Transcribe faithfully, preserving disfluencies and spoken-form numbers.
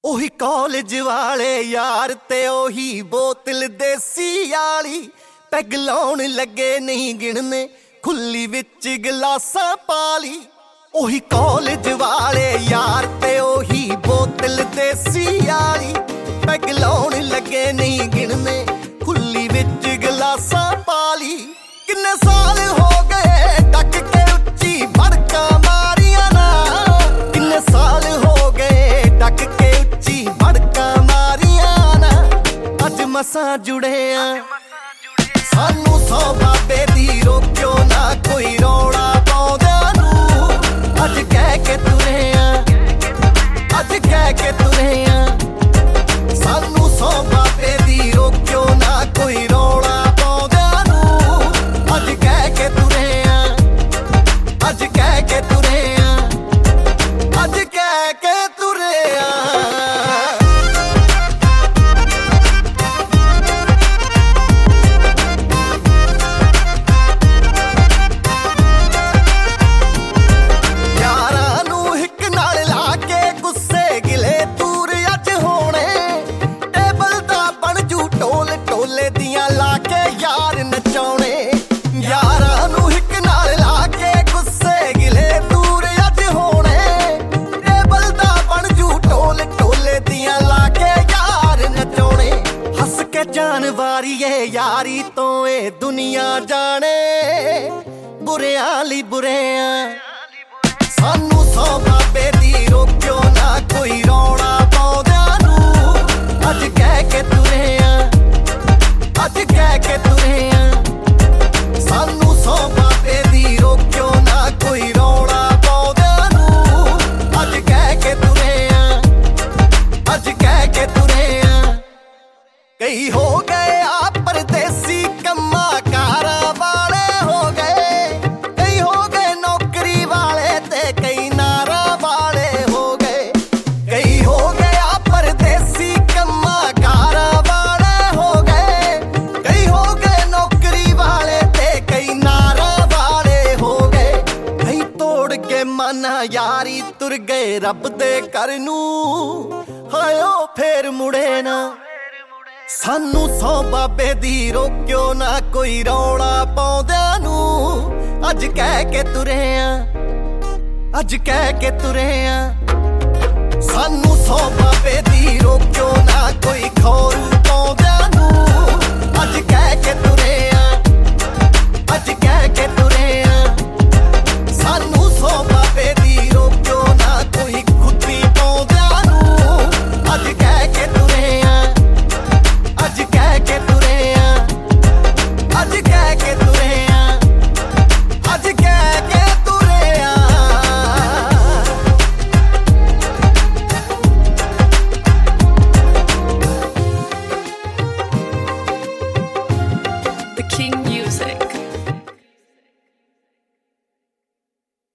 ਉਹੀ ਕਾਲਜ ਵਾਲੇ ਯਾਰ ਤੇ ਉਹੀ ਬੋਤਲ ਦੇਸੀ ਵਾਲੀ ਪੈਗ ਲਾਉਣ ਲੱਗੇ ਨਹੀਂ ਗਿਣਨੇ ਖੁੱਲੀ ਵਿੱਚ ਗਲਾਸਾਂ ਪਾਲੀ। ਉਹੀ ਕਾਲਜ ਵਾਲੇ ਯਾਰ ਤੇ ਉਹੀ ਬੋਤਲ ਦੇਸੀ ਵਾਲੀ ਪੈਗ ਲਾਉਣ ਲੱਗੇ ਨਹੀਂ ਗਿਣਨੇ ਖੁੱਲੀ ਵਿੱਚ ਗਲਾਸਾਂ ਪਾਲੀ। ਕਿੰਨੇ ਸਾਲ ਹੋ ਗਏ ਡੱਕ ਕੇ ਉੱਚੀ ਭੜਕਾਂ ਮਾਰੀਆਂ ਨਾ, ਕਿੰਨੇ ਸਾਲ ਹੋ ਗਏ ਡੱਕ ਕੇ ਉੱਚੀ ਭੜਕਾਂ ਮਾਰੀਆਂ ਨਾ। ਅੱਜ ਮਸਾਂ ਜੁੜੇ ਆ ਸਾਨੂੰ ਸੌ ਬਾਬੇ ਦੀ ਰੋਕਿਓ ਨਾ ਕੋਈ ਰੌਲਾ ਪਾਉਂਦਿਆਂ ਨੂੰ। ਅੱਜ ਕਹਿ ਕੇ ਤੁਰੇ ਆ ਅੱਜ ਕਹਿ ਕੇ ਤੁਰੇ ਆ ਸਾਨੂੰ ਸੌ ਬਾਬੇ ਦੀ ਰੋਕਿਓ ਨਾ ਕੋਈ ਰੌਲਾ ਪਾਉਂਦਿਆਂ ਨੂੰ। ਅੱਜ ਕਹਿ ਕੇ ਤੁਰੇ ਆ ਅੱਜ ਕਹਿ ਕੇ ਤੁਰੇ ਆ ਅੱਜ ਕਹਿ ਕੇ ਤੁਰੇ ਆ। ਜਾਨ ਵਾਰੀਏ ਯਾਰੀ ਤੋਂ ਇਹ ਦੁਨੀਆ ਜਾਣੇ ਬੁਰਿਆਂ ਲਈ ਬੁਰੇ ਆ। ਸਾਨੂੰ ਸੌ ਬਾਬੇ ਦੀ ਰੋਕਿਓ ਨਾ ਕੋਈ ਰੌਲਾ ਪਾਉਂਦਿਆਂ ਨੂੰ। ਅੱਜ ਕਹਿ ਕੇ ਤੁਰੇ ਆ ਅੱਜ ਕਹਿ ਕੇ ਤੁਰੇ ਆ ਸਾਨੂੰ ਸੌ ਬਾਬੇ ਦੀ ਰੋਕਿਓ ਨਾ ਕੋਈ ਰੌਲਾ ਪਾਉਂਦਿਆਂ ਨੂੰ। ਅੱਜ ਕਹਿ ਕੇ ਤੁਰੇ ਆ ਅੱਜ ਕਹਿ ਕੇ ਤੁਰੇ ਆ। ਕਈ ਹੋ ਗਏ ਆ ਪਰਦੇਸੀ ਕੰਮਾਂ ਕਾਰਾਂ ਵਾਲੇ ਹੋ ਗਏ, ਕਈ ਹੋ ਗਏ ਨੌਕਰੀ ਵਾਲੇ ਤੇ ਕਈ ਨਾਰਾਂ ਵਾਲੇ ਹੋ ਗਏ। ਕਈ ਹੋ ਗਏ ਆ ਪਰਦੇਸੀ ਕੰਮਾਂ ਕਾਰਾਂ ਵਾਲੇ ਹੋ ਗਏ, ਕਈ ਹੋ ਗਏ ਨੌਕਰੀ ਵਾਲੇ ਤੇ ਕਈ ਨਾਰਾਂ ਵਾਲੇ ਹੋ ਗਏ। ਕਈ ਤੋੜ ਕੇ ਮਨ ਯਾਰੀ ਤੁਰ ਗਏ ਰੱਬ ਦੇ ਘਰ ਨੂੰ, ਹਾਇਓ ਫੇਰ ਮੁੜੇ ਨਾ। ਸਾਨੂੰ ਸੌ ਬਾਬੇ ਦੀ ਰੋਕਿਓ ਨਾ ਕੋਈ ਰੌਲਾ ਪਾਉਂਦਿਆਂ ਨੂੰ। ਅੱਜ ਕਹਿ ਕੇ ਤੁਰੇ ਆ ਅੱਜ ਕਹਿ ਕੇ ਤੁਰੇ ਆ ਸਾਨੂੰ ਸੌ ਬਾਬੇ ਦੀ ਰੋਕਿਓ ਨਾ ਕੋਈ ਖੌਰੂ ਪਾਉਂਦਿਆਂ ਨੂੰ। ਅੱਜ ਕਹਿ ਕੇ